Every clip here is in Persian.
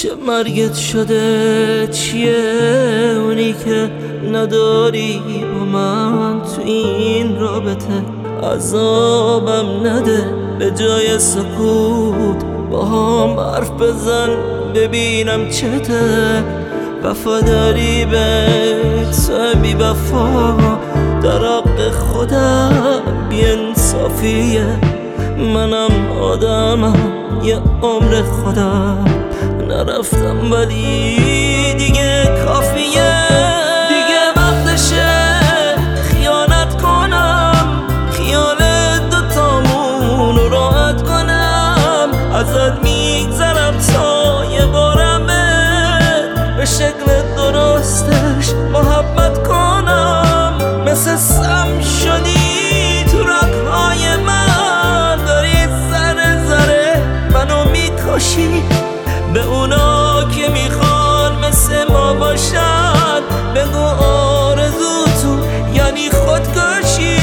چه مرگت شده؟ چیه اونی که نداری با من تو این رابطه؟ عذابم نده، به جای سکوت با هم حرف بزن ببینم چته. وفاداری به تو بی وفا در حق خودم بی انصافیه. منم آدمم یه عمر خودم نرفتم ولی دیگه کافیه. دیگه وقتشه خیانت کنم، خیال دوتامون رو راحت کنم. ازت میگذرم تا یه بارم به شکل درستش محبت کنم. مثل سم شدی تو رگ‌های من، داری ذره ذره منو میکشی. به اونا که میخوان مثل ما باشن بگو آرزو تو یعنی خودکشی.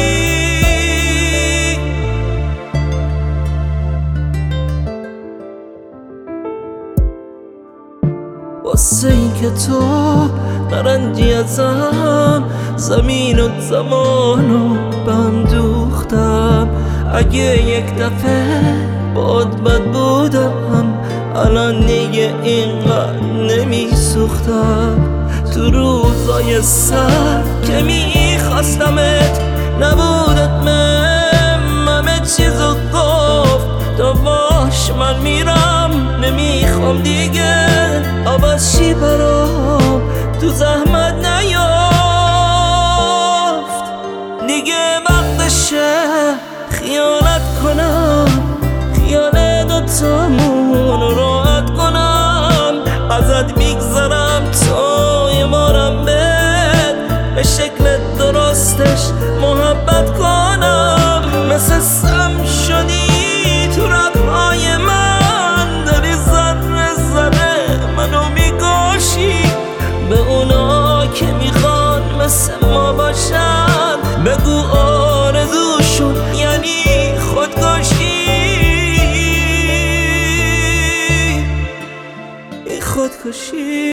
واسه این که تو نرنجی ازم، زمین و زمانو بهم دوختم. اگه یک دفعه باد بد بودم الان دیگه اینقدر نمیسوختم. تو روزای سر که میخواستمت نبودت همه چیزو گفت تو باش من میرم نمیخوام دیگه عوض شی برام تو زحمت نیافت. دیگه وقتشه خیانت کنم، خیال دوتامون رو راحت کنم. ازت میگذرم تا یه بارم به شکل درستش محبت کنم. مثل سم شدی تو رگ‌های من، داری ذره ذره منو میکشی. به اونا که میخوان مثل ما باشن بگو آرزوشون یعنی خودکشی.